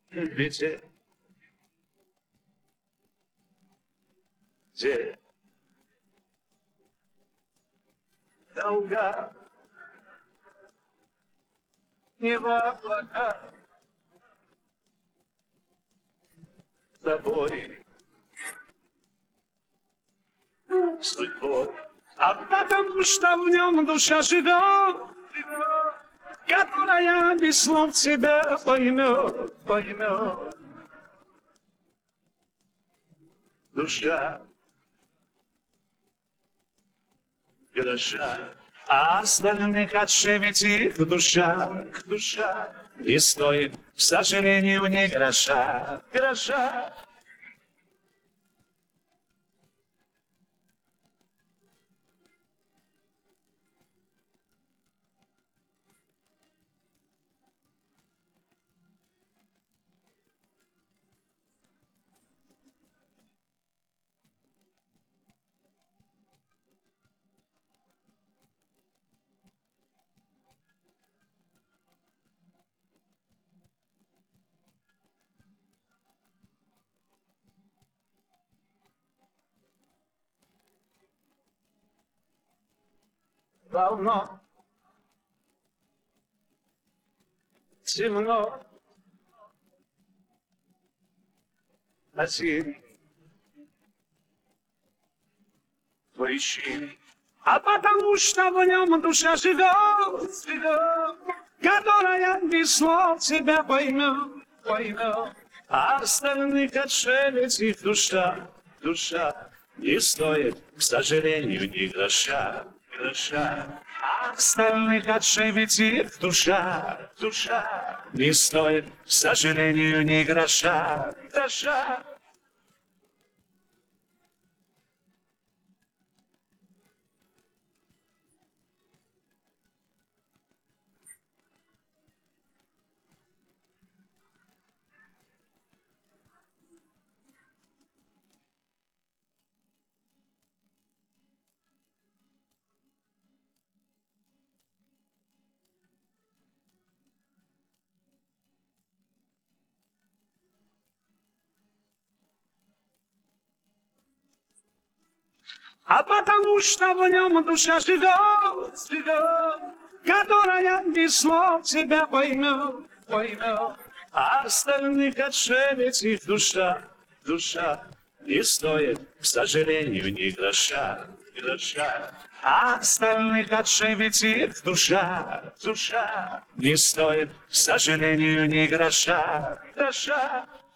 Где долга не в облаках тобой, судьбой, а потому что в нем душа живет, которая без слов тебя поймет. Душа гроша, а остальных отшибить их душа, не стоит, к сожалению, ни гроша. Давно, темно, один, поищи, а потому что в нем душа живет, которая без слов тебя поймет, а остальных отшелец их душа, не стоит, к сожалению, ни гроша. А остальных отшибить их душа, не стоит, к сожалению, ни гроша. А потому что в нем душа живет, которая без слов тебя поймет, а остальных отшибить их душа, не стоит, к сожалению, ни гроша. А остальных отшибить их душа, не стоит, к сожалению, ни гроша.